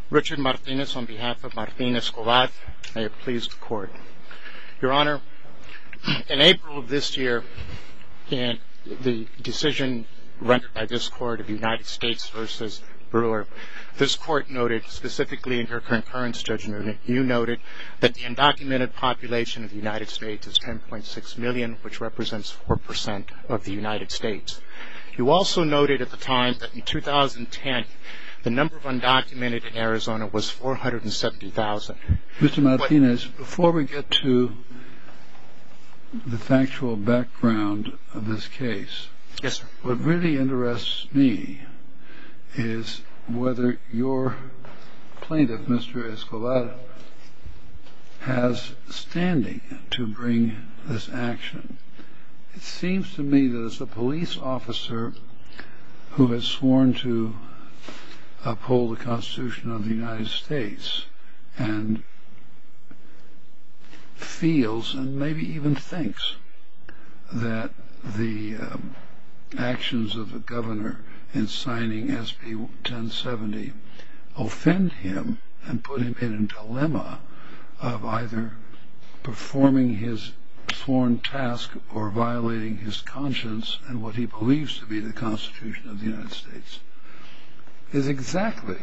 Richard Martinez on behalf of Martin Escobar. May it please the Court. Your Honor, in April of this year, in the decision rendered by this Court of United States v. Brewer, this Court noted, specifically in your concurrence, Judge Noonan, you noted that the undocumented population of the United States is 10.6 million, which represents 4% of the United States. You also noted at the time that in 2010, the number of undocumented in Arizona was 470,000. Mr. Martinez, before we get to the factual background of this case, yes, sir. What really interests me is whether your plaintiff, Mr. Escobar, has standing to bring this action. It seems to me that as a police officer who has sworn to uphold the Constitution of the United States and feels and maybe even thinks that the actions of the governor in signing SB 1070 offend him and put him in a dilemma of either performing his sworn task or violating his conscience and what he believes to be the Constitution of the United States, is exactly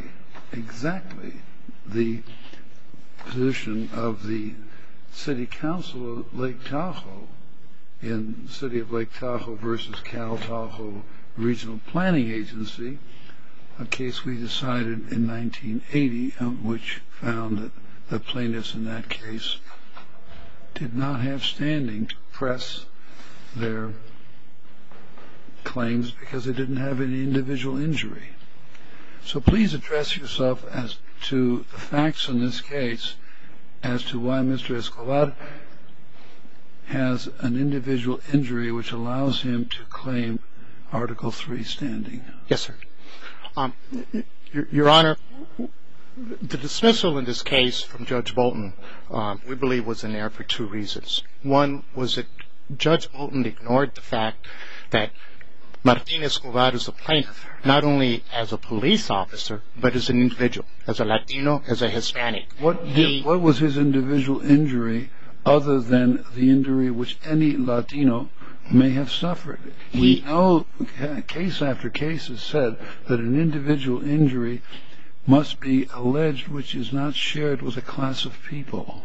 the position of the City Council of Lake Tahoe in the City of Lake Tahoe versus Cal Tahoe Regional Planning Agency, a case we decided in 1980, which found that the plaintiffs in that case did not have standing to press their claims because they didn't have any individual injury. So please address yourself as to the facts in this case as to why Mr. Escobar has an individual injury which allows him to claim Article 3 standing. Yes, sir. Your Honor, the dismissal in this case from Judge Bolton, we believe, was in error for two reasons. One was that Judge Bolton ignored the fact that Martin Escobar is a plaintiff, not only as a police officer, but as an individual, as a Latino, as a Hispanic. What was his individual injury other than the injury which any Latino may have suffered? We know case after case has said that an individual injury must be alleged which is not shared with a class of people.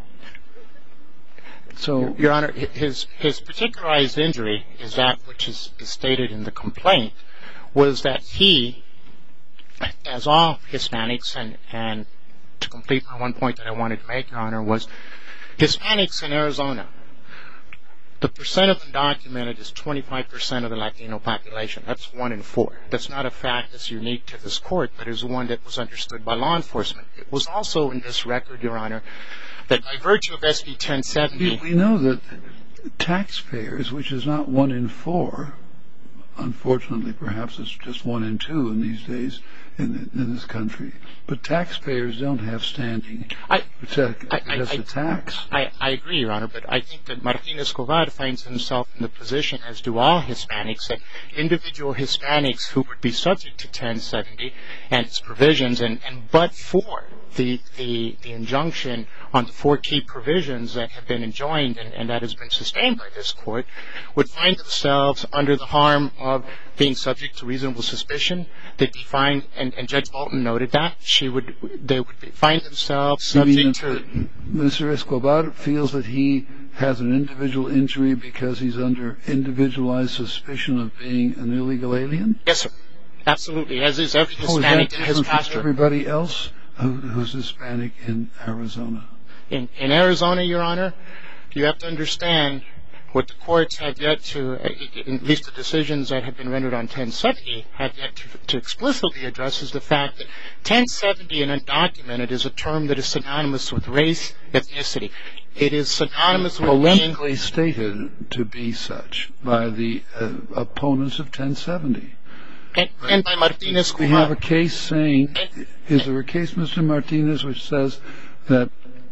So, Your Honor, his particularized injury is that which is stated in the complaint, was that he, as all Hispanics, and to complete my one point that I wanted to make, Your Honor, was Hispanics in Arizona, the percent of undocumented is 25% of the Latino population. That's 1 in 4. That's not a fact that's unique to this court, but is one that was understood by law enforcement. It was also in this record, Your Honor, that by virtue of SB 1070... We know that taxpayers, which is not 1 in 4, unfortunately perhaps it's just 1 in 2 in these days in this country, but taxpayers don't have standing to protest a tax. I agree, Your Honor, but I think that Martin Escobar finds himself in the position, as do all Hispanics, that individual Hispanics who would be subject to 1070 and its provisions, but for the injunction on the 4 key provisions that have been enjoined and that has been sustained by this court, would find themselves under the harm of being subject to reasonable suspicion. They'd be fined, and Judge Bolton noted that, they would find themselves subject to... Mr. Escobar feels that he has an individual injury because he's under individualized suspicion of being an illegal alien? Yes, sir. Absolutely, as is every Hispanic in his posture. Everybody else who's Hispanic in Arizona? In Arizona, Your Honor, you have to understand what the courts have yet to, at least the decisions that have been rendered on 1070, have yet to explicitly address is the fact that 1070 and undocumented is a term that is synonymous with race, ethnicity. It is synonymous with politically stated to be such by the opponents of 1070. And by Martin Escobar. We have a case saying, is there a case, Mr. Martinez, which says that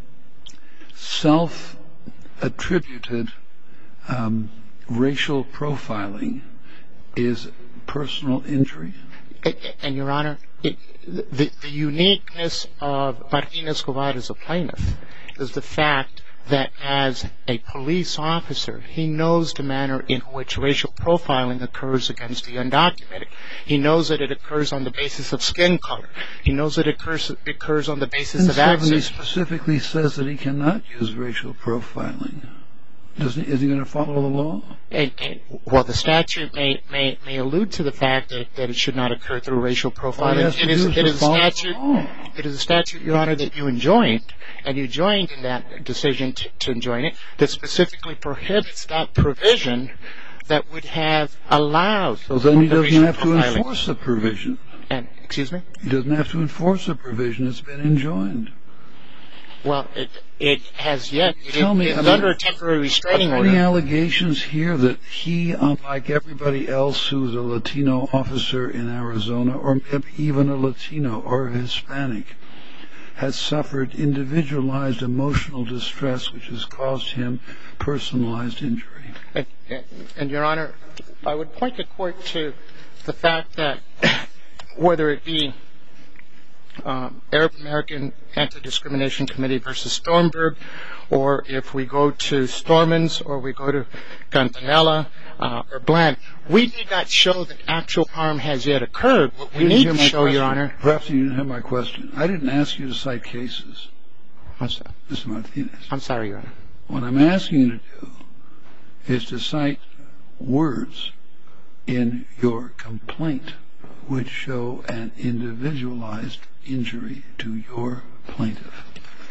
self-attributed racial profiling is personal injury? And, Your Honor, the uniqueness of Martin Escobar as a plaintiff is the fact that as a police officer, he knows the manner in which racial profiling occurs against the undocumented. He knows that it occurs on the basis of skin color. He knows that it occurs on the basis of access. 1070 specifically says that he cannot use racial profiling. Is he going to follow the law? Well, the statute may allude to the fact that it should not occur through racial profiling. It is a statute, Your Honor, that you enjoined, and you joined in that decision to enjoin it, that specifically prohibits that provision that would have allowed. So then he doesn't have to enforce the provision. Excuse me? He doesn't have to enforce the provision. It's been enjoined. Well, it has yet. Tell me, it's under a temporary restraining order. Are there any allegations here that he, unlike everybody else who's a Latino officer in Arizona, or maybe even a Latino or a Hispanic, has suffered individualized emotional distress which has caused him personalized injury? And Your Honor, I would point the court to the fact that whether it be Arab American Anti-Discrimination Committee versus Stormberg, or if we go to Stormans, or we go to Cantanella or Bland, we did not show that actual harm has yet occurred. What we need to show, Your Honor. Perhaps you didn't hear my question. I didn't ask you to cite cases. Mr. Martinez. I'm sorry, Your Honor. What I'm asking you to do is to cite words in your complaint which show an individualized injury to your plaintiff.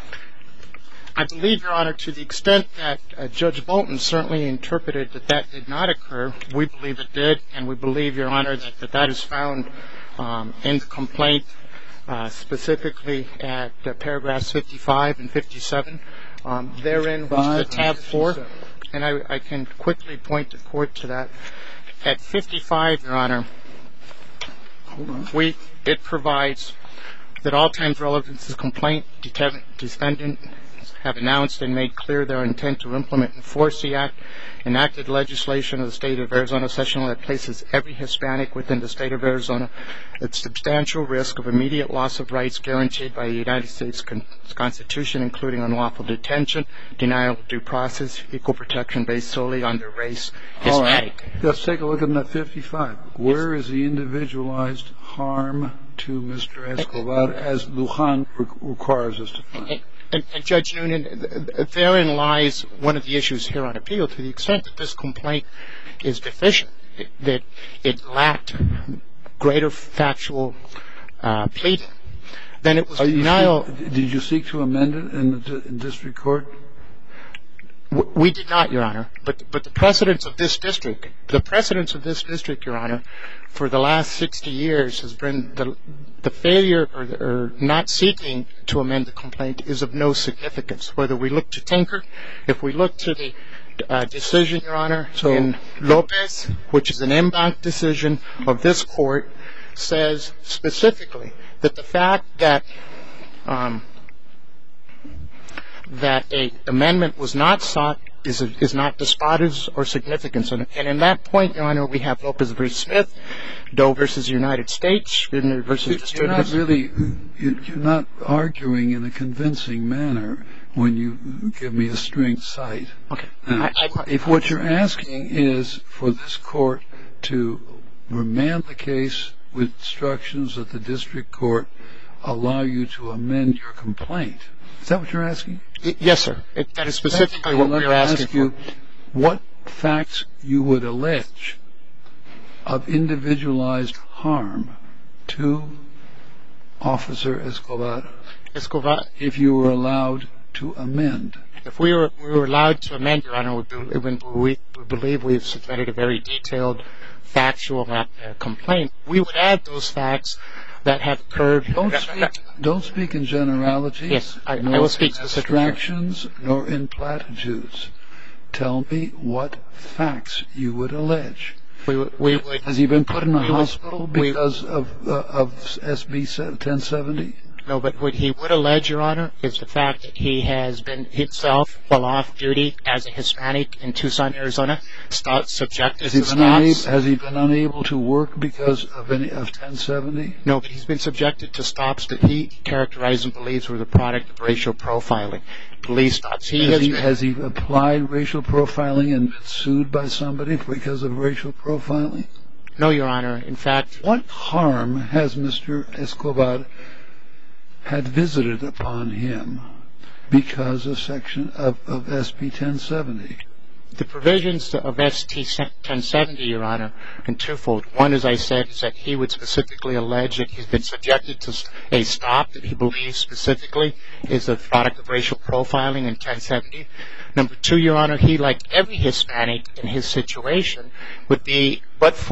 I believe, Your Honor, to the extent that Judge Bolton certainly interpreted that did not occur, we believe it did, and we believe, Your Honor, that is found in the complaint, specifically at paragraphs 55 and 57. Therein, which is tab 4, and I can quickly point the court to that. At 55, Your Honor, it provides that all times relevant to the complaint, defendants have announced and made clear their intent to implement and enforce the act, enacted legislation of the state of Arizona session that places every Hispanic within the state of Arizona at substantial risk of immediate loss of rights guaranteed by the United States Constitution, including unlawful detention, denial of due process, equal protection based solely on their race, Hispanic. All right. Let's take a look at that 55. Where is the individualized harm to Mr. Escobar as Lujan requires us to find? And Judge Noonan, therein lies one of the issues here on appeal. To the extent that this complaint is deficient, that it lacked greater factual pleading, then it was denial. Did you seek to amend it in district court? We did not, Your Honor. But the precedents of this district, Your Honor, for the last 60 years has been the failure or not seeking to amend the complaint is of no significance. Whether we look to Tinker, if we look to the decision, Your Honor, in Lopez, which is an en banc decision of this court, says specifically that the fact that a amendment was not sought is not dispositive or significant. And in that point, Your Honor, we have Lopez v. Smith, Doe v. United States, Scribner v. Distributors. You're not arguing in a convincing manner when you give me a string cite. Okay. Now, if what you're asking is for this court to remand the case with instructions that the district court allow you to amend your complaint, is that what you're asking? Yes, sir. That is specifically what we're asking for. You what facts you would allege of individualized harm to Officer Escobar if you were allowed to amend? If we were allowed to amend, Your Honor, we believe we've submitted a very detailed factual complaint. We would add those facts that have occurred. Don't speak in generalities. Yes, I will speak specifically. Nor in abstractions, nor in platitudes. Tell me what facts you would allege. Has he been put in a hospital because of SB 1070? No, but what he would allege, Your Honor, is the fact that he has been himself, while off duty as a Hispanic in Tucson, Arizona, subjected to stops. Has he been unable to work because of 1070? No, but he's been subjected to stops that he characterized and believes were the product of racial profiling. Police stops. Has he applied racial profiling and been sued by somebody because of racial profiling? No, Your Honor. In fact, what harm has Mr. Escobar had visited upon him because of SB 1070? The provisions of SB 1070, Your Honor, are twofold. One, as I said, is that he would specifically allege that he's been subjected to a stop that he believes specifically is a product of racial profiling in 1070. Number two, Your Honor, he, like every Hispanic in his situation, would be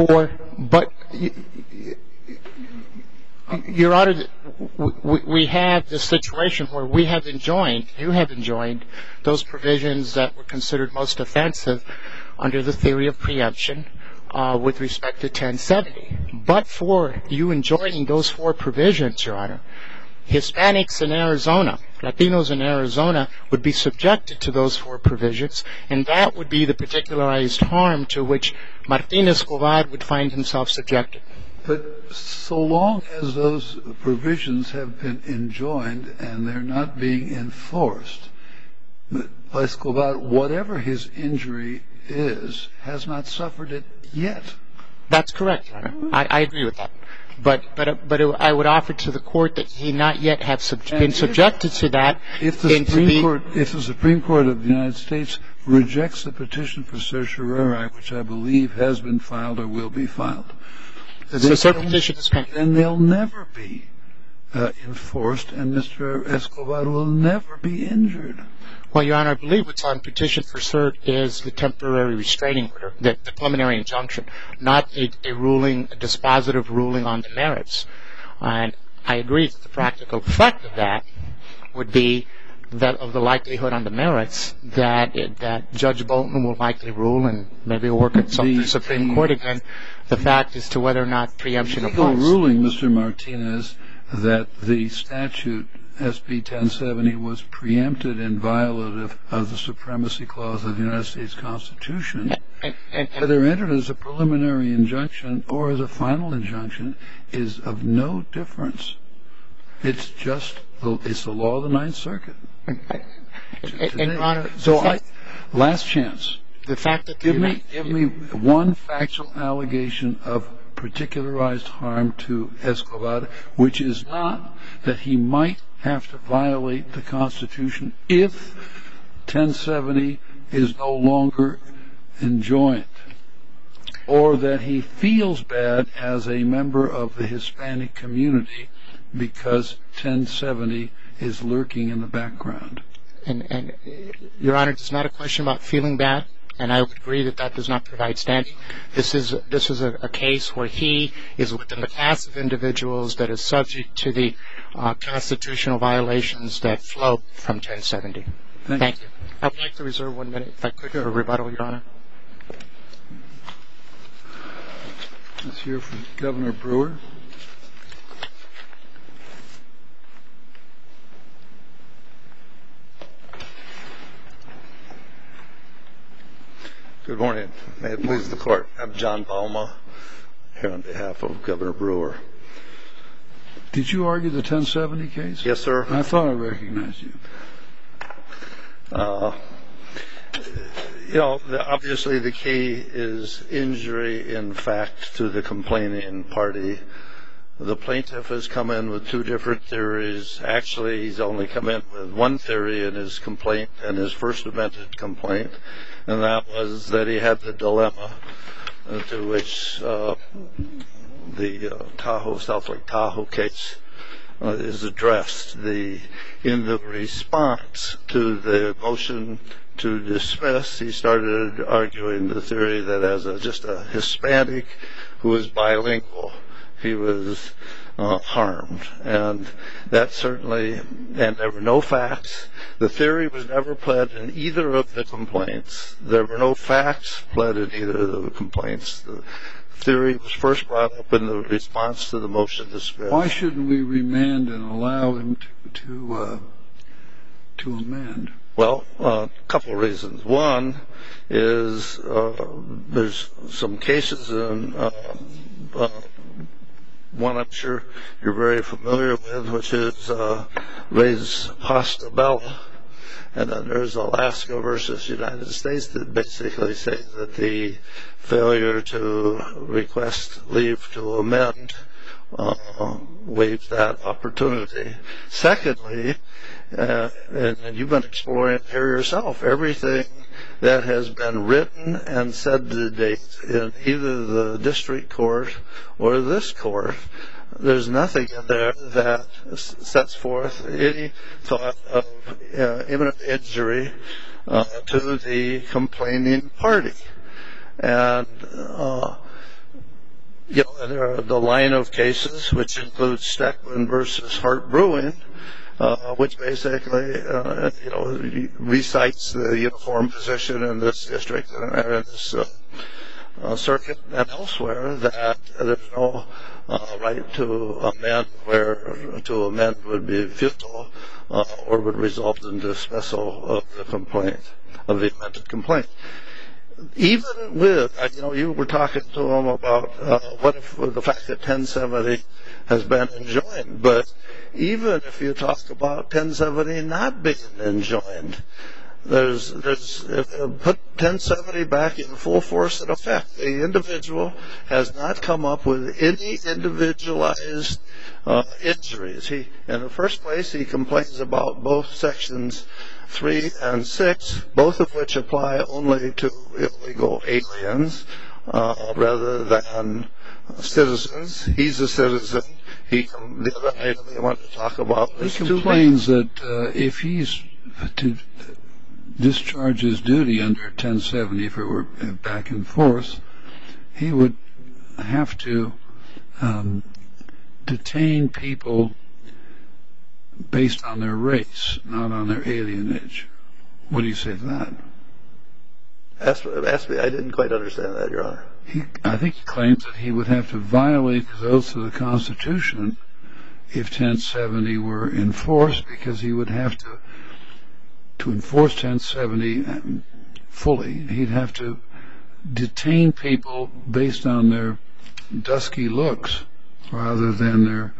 Your Honor, we have this situation where you have enjoined those provisions that were considered most offensive under the theory of preemption with respect to 1070. But for you enjoining those four provisions, Your Honor, Hispanics in Arizona, Latinos in Arizona, would be subjected to those four provisions, and that would be the particularized harm to which Martin Escobar would find himself subjected. But so long as those provisions have been enjoined and they're not being enforced, Escobar, whatever his injury is, has not suffered it yet. That's correct, Your Honor. I agree with that. But I would offer to the court that he not yet have been subjected to that. If the Supreme Court of the United States rejects the petition for certiorari, which I believe has been filed or will be filed, then they'll never be enforced, and Mr. Escobar will never be injured. Well, Your Honor, I believe what's on petition for cert is the temporary restraining order, the preliminary injunction, not a dispositive ruling on the merits. And I agree that the practical effect of that would be that of the likelihood on the merits that Judge Bolton will likely rule, and maybe will work at some Supreme Court again, the fact as to whether or not preemption applies. The ruling, Mr. Martinez, that the statute SB 1070 was preempted and violative of the Supremacy Clause of the United States Constitution, whether entered as a preliminary injunction or as a final injunction, is of no difference. It's the law of the Ninth Circuit. Last chance. Give me one factual allegation of particularized harm to Escobar, which is not that he might have to violate the Constitution if 1070 is no longer enjoined, or that he feels bad as a member of the Hispanic community because 1070 is lurking in the background. And Your Honor, it's not a question about feeling bad, and I would agree that does not provide standing. This is a case where he is within the class of individuals that is subject to the constitutional violations that flow from 1070. Thank you. I would like to reserve 1 minute, if I could, for rebuttal, Your Honor. Let's hear from Governor Brewer. Good morning. May it please the Court. I'm John Bauma, here on behalf of Governor Brewer. Did you argue the 1070 case? Yes, sir. I thought I recognized you. Obviously the key is injury in fact to the complaining party. The plaintiff has come in with two different theories. Actually, he's only come in with one theory in his complaint, in his first amended complaint, and that was that he had the dilemma to which the South Lake Tahoe case is addressed. In the response to the motion to dismiss, he started arguing the theory that as just a Hispanic who was bilingual, he was harmed. And that certainly, and there were no facts. The theory was never pled in either of the complaints. There were no facts pled in either of the complaints. The theory was first brought up in the response to the motion to dismiss. Why shouldn't we remand and allow him to amend? Well, a couple of reasons. One is there's some cases, and one I'm sure you're very familiar with, which is Res Posta Bella. And then there's Alaska versus United States that basically say that the failure to request leave to amend waives that opportunity. Secondly, and you've been exploring it here yourself, everything that has been written and said to date in either the district court or this court, there's nothing in there that sets forth any thought of imminent injury to the complaining party. And there are the line of cases, which includes Steckman versus Hart Brewing, which basically recites the uniform position in this district and in this circuit and elsewhere, that there's no right to amend, where to amend would be futile or would result in dismissal of the complaint, of the amended complaint. Even with, you were talking to him about what if the fact that 1070 has been enjoined, but even if you talk about 1070 not being enjoined, put 1070 back in full force and effect. The individual has not come up with any individualized injuries. In the first place, he complains about both sections 3 and 6, both of which apply only to illegal aliens rather than citizens. He's a citizen. The other item I want to talk about is he complains that if he's to discharge his duty under 1070, if it were back and forth, he would have to detain people based on their race, not on their alienage. What do you say to that? Ask me. I didn't quite understand that, Your Honor. I think he claims that he would have to violate his oath to the Constitution if 1070 were enforced, because he would have to enforce 1070 fully. He'd have to detain people based on their dusky looks rather than their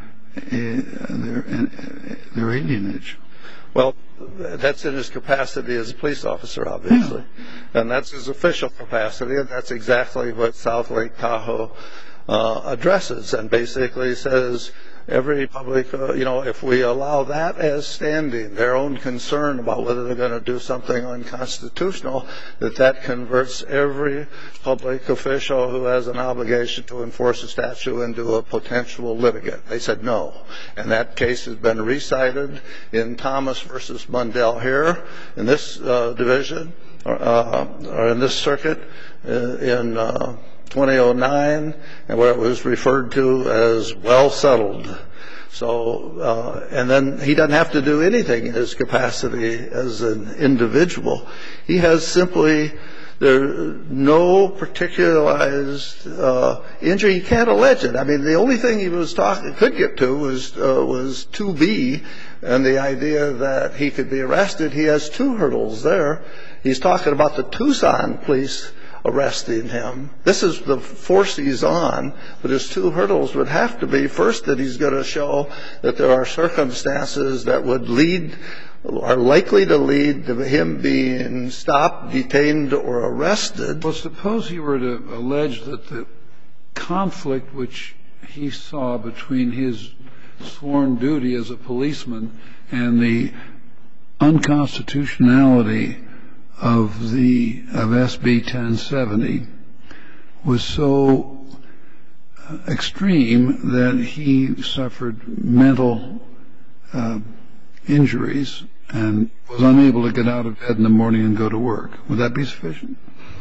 alienage. Well, that's in his capacity as a police officer, obviously. Yeah. And that's his official capacity, and that's exactly what South Lake Tahoe addresses, and basically says every public, if we allow that as standing, their own concern about whether they're going to do something unconstitutional, that converts every public official who has an obligation to enforce a statute into a potential litigant. They said no. And that case has been recited in Thomas versus Mundell here in this division, or in this circuit, in 2009, and where it was referred to as well settled. So, and then he doesn't have to do anything in his capacity as an individual. He has simply, no particularized injury. He can't allege it. I mean, the only thing he could get to was 2B, and the idea that he could be arrested. He has two hurdles there. He's talking about the Tucson police arresting him. This is the force he's on, but his two hurdles would have to be, first, that he's going to show that there are circumstances that are likely to lead to him being stopped, detained, or arrested. Well, suppose he were to allege that the conflict which he saw between his sworn duty as a policeman and the unconstitutionality of SB 1070 was so extreme that he suffered mental injuries and was unable to get out of bed in the morning and go to work. Would that be sufficient?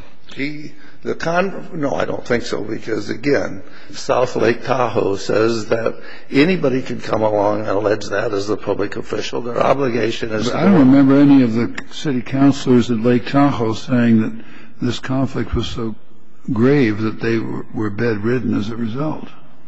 No, I don't think so, because, again, South Lake Tahoe says that anybody can come along and allege that as a public official. Their obligation is... I don't remember any of the city councilors at Lake Tahoe saying that this conflict was so grave that they were bedridden as a result.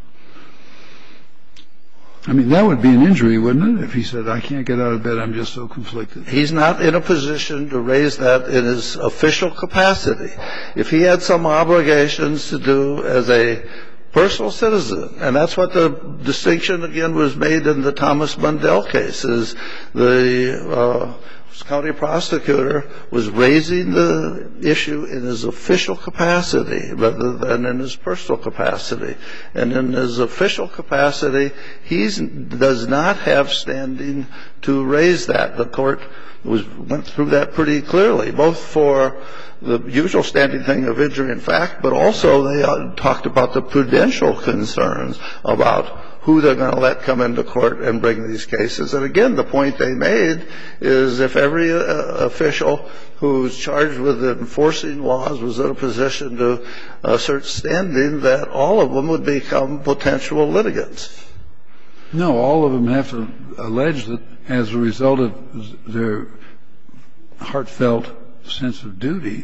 I mean, that would be an injury, wouldn't it, if he said, I can't get out of bed, I'm just so conflicted? He's not in a position to raise that in his official capacity. If he had some obligations to do as a personal citizen, and that's what the distinction, again, was made in the Thomas Mundell case, is the county prosecutor was raising the issue in his official capacity rather than in his personal capacity. And in his official capacity, he does not have standing to raise that. The court went through that pretty clearly, both for the usual standing thing of injury in fact, but also they talked about the prudential concerns about who they're going to let come into court and bring these cases. And again, the point they made is if every official who's charged with enforcing laws was in a position to assert standing, that all of them would become potential litigants. No, all of them have to allege that as a result of their heartfelt sense of duty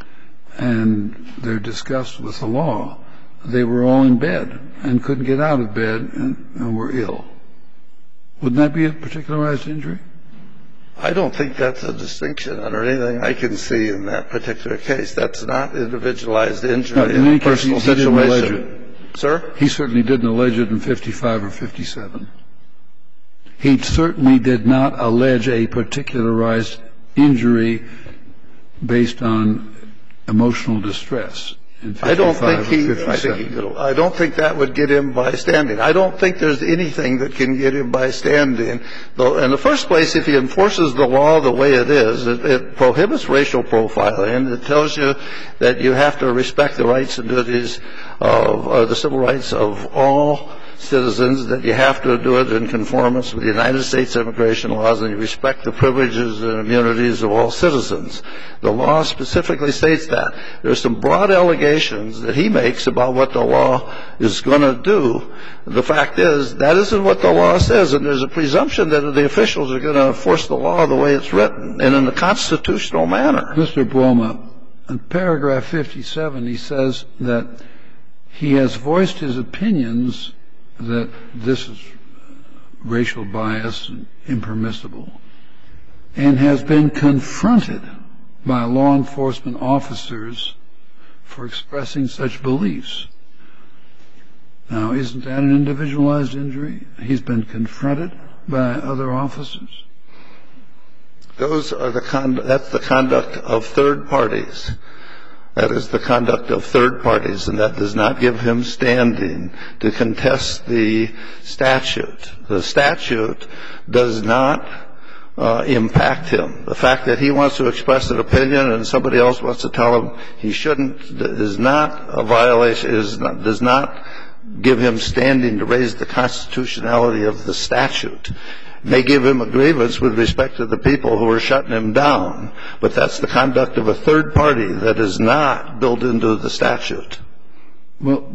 and their disgust with the law, they were all in bed and couldn't get out of bed and were ill. Wouldn't that be a particularized injury? I don't think that's a distinction or anything I can see in that particular case. That's not individualized injury in a personal situation. He didn't allege it. Sir? He certainly didn't allege it in 55 or 57. He certainly did not allege a particularized injury based on emotional distress. I don't think that would get him by standing. I don't think there's anything that can get him by standing. In the first place, if he enforces the law the way it is, it prohibits racial profiling. It tells you that you have to respect the rights and duties of the civil rights of all citizens, that you have to do it in conformance with the United States immigration laws, and you respect the privileges and immunities of all citizens. The law specifically states that. There's some broad allegations that he makes about what the law is going to do. The fact is, that isn't what the law says, and there's a presumption that the officials are going to enforce the law the way it's written and in a constitutional manner. Mr. Bloma, in paragraph 57, he says that he has voiced his opinions that this is racial bias and impermissible, and has been confronted by law enforcement officers for expressing such beliefs. Now, isn't that an individualized injury? He's been confronted by other officers. That's the conduct of third parties. That is the conduct of third parties, and that does not give him standing to contest the statute. The statute does not impact him. The fact that he wants to express an opinion and somebody else wants to tell him he shouldn't is not a violation, does not give him standing to raise the constitutionality of the statute. May give him a grievance with respect to the people who are shutting him down, but that's the conduct of a third party that is not built into the statute. Well,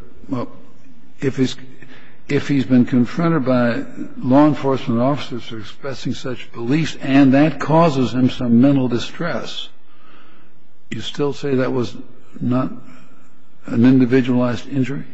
if he's been confronted by law enforcement officers for expressing such beliefs and that causes him some mental distress, you still say that was not an individualized injury?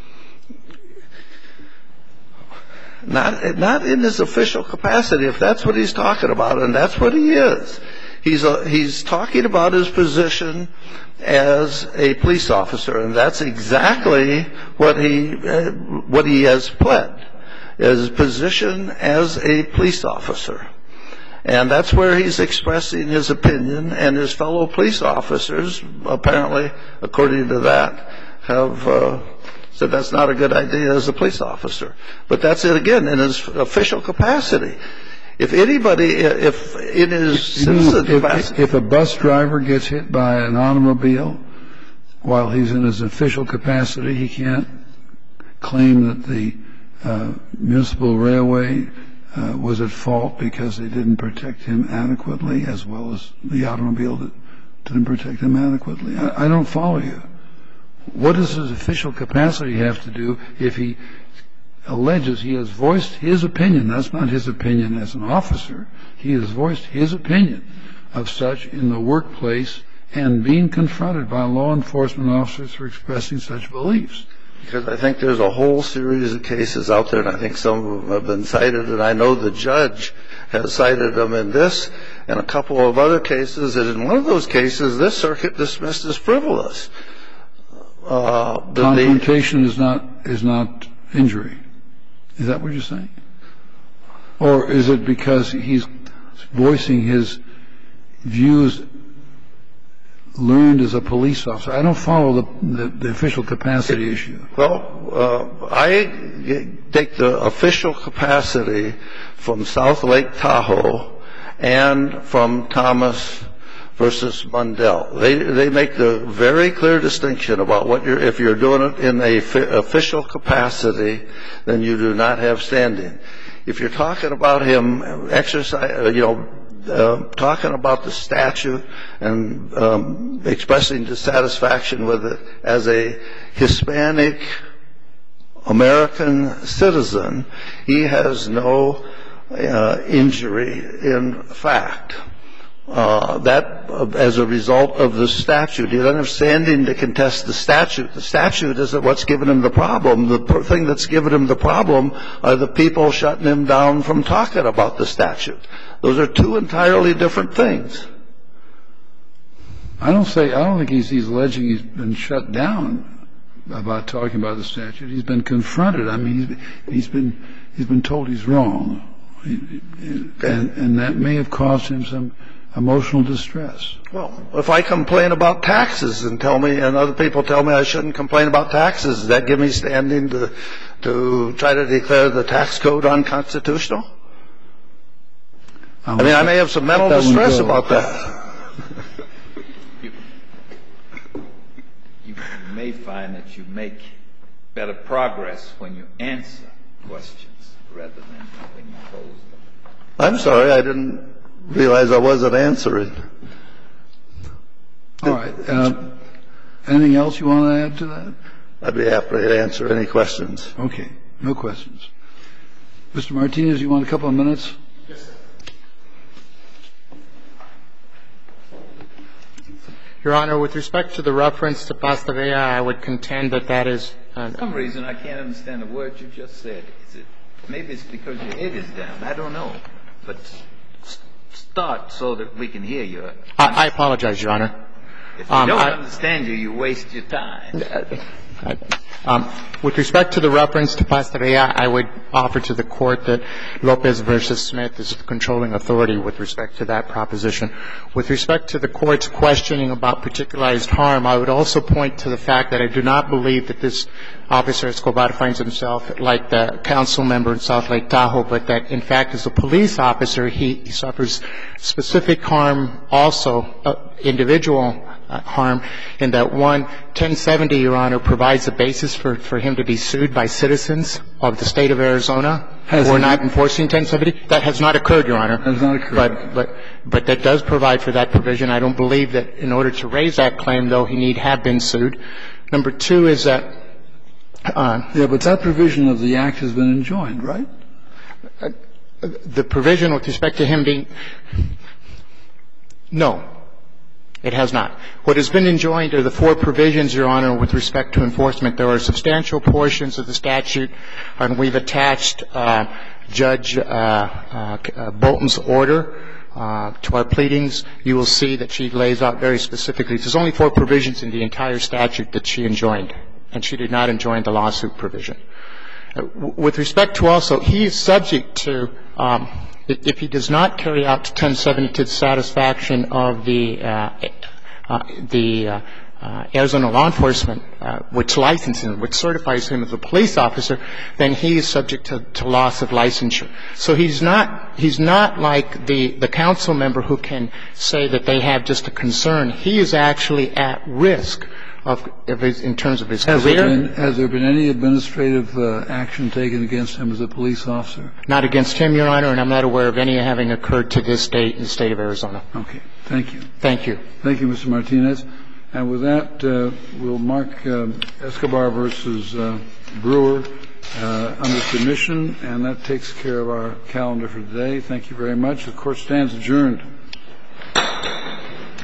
Not in his official capacity, if that's what he's talking about, and that's what he is. He's talking about his position as a police officer, and that's exactly what he has pled, his position as a police officer. And that's where he's expressing his opinion, and his fellow police officers, apparently, according to that, have said that's not a good idea as a police officer. But that's it again, in his official capacity. If anybody, if in his citizen capacity. If a bus driver gets hit by an automobile while he's in his official capacity, he can't claim that the municipal railway was at fault because they didn't protect him adequately, as well as the automobile that didn't protect him adequately. I don't follow you. What does his official capacity have to do if he alleges he has voiced his opinion? That's not his opinion as an officer. He has voiced his opinion of such in the workplace and being confronted by law enforcement officers for expressing such beliefs? Because I think there's a whole series of cases out there, and I think some of them have been cited, and I know the judge has cited them in this and a couple of other cases, and in one of those cases, this circuit dismissed as frivolous. Confrontation is not injury. Is that what you're saying? Or is it because he's voicing his views learned as a police officer? I don't follow the official capacity issue. Well, I take the official capacity from South Lake Tahoe and from Thomas versus Mundell. They make the very clear distinction about if you're doing it in a official capacity, then you do not have standing. If you're talking about him talking about the statute and expressing dissatisfaction with it as a Hispanic American citizen, he has no injury in fact. That as a result of the statute. He doesn't have standing to contest the statute. The statute isn't what's given him the problem. The thing that's given him the problem are the people shutting him down from talking about the statute. Those are two entirely different things. I don't think he's alleging he's been shut down about talking about the statute. He's been confronted. I mean, he's been told he's wrong, and that may have caused him some emotional distress. Well, if I complain about taxes and other people tell me I shouldn't complain about taxes, does that give me standing to try to declare the tax code unconstitutional? I mean, I may have some mental distress about that. You may find that you make better progress when you answer questions rather than when you pose them. I'm sorry, I didn't realize I wasn't answering. All right. Anything else you want to add to that? I'd be happy to answer any questions. Okay. No questions. Mr. Martinez, you want a couple of minutes? Yes, sir. Your Honor, with respect to the reference to Pasta Bella, I would contend that is... For some reason, I can't understand the words you just said. Maybe it's because your head is down. I don't know. But start so that we can hear you. I apologize, Your Honor. If you don't understand you waste your time. With respect to the reference to Pasta Bella, I would offer to the Court that Lopez v. Smith is the controlling authority with respect to that proposition. With respect to the Court's questioning about particularized harm, I would also point to the fact that I do not believe that this Officer Escobar finds himself like the council member in South Lake Tahoe, but that, in fact, as a police officer, he suffers specific harm also, individual harm, in that 1070, Your Honor, provides a basis for him to be sued by citizens of the state of Arizona who are not enforcing 1070. That has not occurred, Your Honor. Has not occurred. But that does provide for that provision. I don't believe that in order to raise that claim, though, he need have been sued. Number two is that... yeah, but that provision of the Act has been enjoined, right? The provision with respect to him being... No. It has not. What has been enjoined are the four provisions, Your Honor, with respect to enforcement. There are substantial portions of the statute, and we've attached Judge Bolton's order to our pleadings. You will see that she lays out very specifically. There's only four provisions in the entire statute that she enjoined, and she did not enjoin the lawsuit provision. With respect to also, he is subject to... if he does not carry out 1070 to the satisfaction of the Arizona law enforcement, which licenses him, which certifies him as a police officer, then he is subject to loss of licensure. So he's not like the council member who can say that they have just a concern. He is actually at risk in terms of his career. Has there been any administrative action taken against him as a police officer? Not against him, Your Honor, and I'm not aware of any having occurred to this date in the state of Arizona. Okay. Thank you. Thank you. Thank you, Mr. Martinez. And with that, we'll mark Escobar versus Brewer under submission, and that takes care of our calendar for today. Thank you very much. The Court stands adjourned.